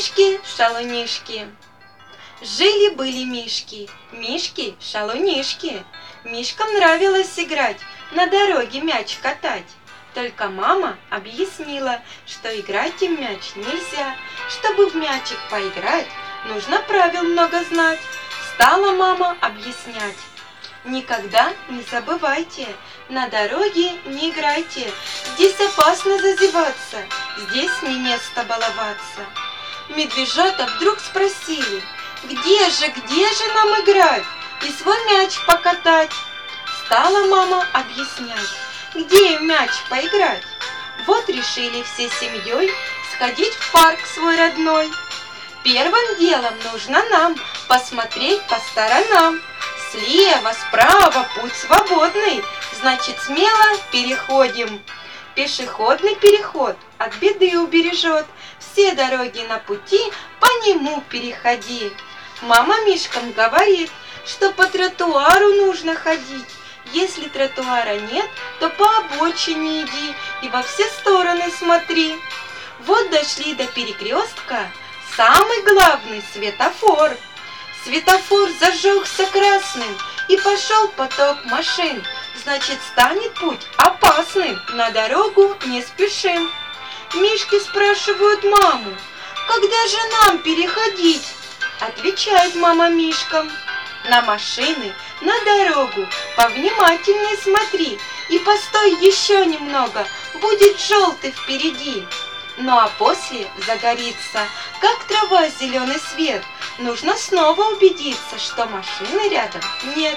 Мишки-шалунишки. Жили-были мишки, мишки-шалунишки. Мишкам нравилось играть, на дороге мяч катать. Только мама объяснила, что играть им мяч нельзя. Чтобы в мячик поиграть, нужно правил много знать. Стала мама объяснять. Никогда не забывайте, на дороге не играйте. Здесь опасно зазеваться, здесь не место баловаться. Медвежата вдруг спросили, где же нам играть и свой мяч покатать? Стала мама объяснять, где им мяч поиграть. Вот решили всей семьей сходить в парк свой родной. Первым делом нужно нам посмотреть по сторонам. Слева, справа путь свободный, значит смело переходим. Пешеходный переход от беды убережет, все дороги на пути по нему переходи. Мама мишкам говорит, что по тротуару нужно ходить. Если тротуара нет, то по обочине иди и во все стороны смотри. Вот дошли до перекрестка, самый главный светофор. Светофор зажегся красным, и пошел поток машин. Значит, станет путь опасным, на дорогу не спешим. Мишки спрашивают маму, когда же нам переходить? Отвечает мама мишкам, на машины, на дорогу повнимательней смотри и постой еще немного, будет желтый впереди. Ну а после загорится, как трава зеленый свет. Нужно снова убедиться, что машины рядом нет.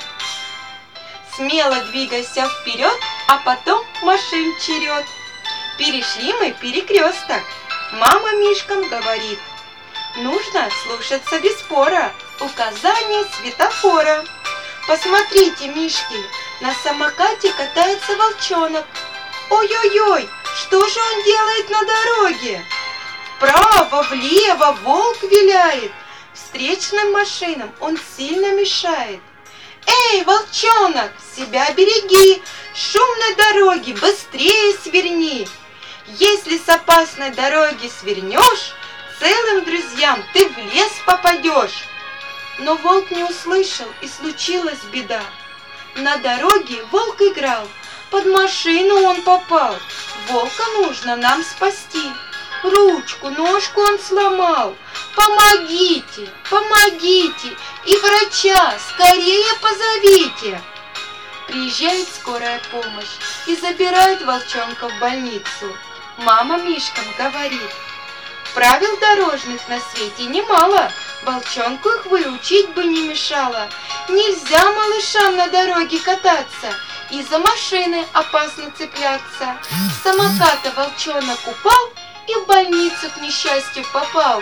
Смело двигайся вперед, а потом машин черед. Перешли мы перекресток. Мама мишкам говорит, нужно слушаться без спора указания светофора. Посмотрите, мишки, на самокате катается волчонок. Ой-ой-ой, что же он делает на дороге? Вправо, влево волк виляет. Встречным машинам он сильно мешает. Эй, волчонок, себя береги, шумной дороги быстрее сверни. Если с опасной дороги свернешь, целым друзьям ты в лес попадешь. Но волк не услышал, и случилась беда. На дороге волк играл, под машину он попал. Волка нужно нам спасти. Ручку, ножку он сломал. Помогите, помогите, и врача скорее позовите. Приезжает скорая помощь и забирает волчонка в больницу. Мама мишкам говорит, правил дорожных на свете немало, волчонку их выучить бы не мешало. Нельзя малышам на дороге кататься, и за машины опасно цепляться. С самоката волчонок упал и в больницу к несчастью попал.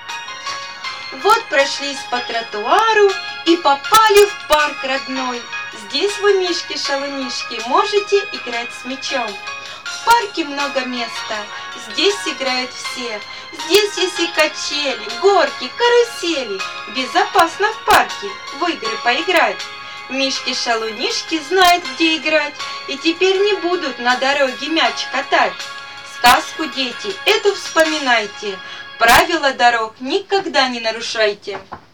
Вот прошлись по тротуару и попали в парк родной. Здесь вы, мишки-шалунишки, можете играть с мячом. В парке много места, здесь играют все. Здесь есть и качели, горки, карусели. Безопасно в парке в игры поиграть. Мишки-шалунишки знают, где играть, и теперь не будут на дороге мяч катать. Сказку, дети, эту вспоминайте. Правила дорог никогда не нарушайте.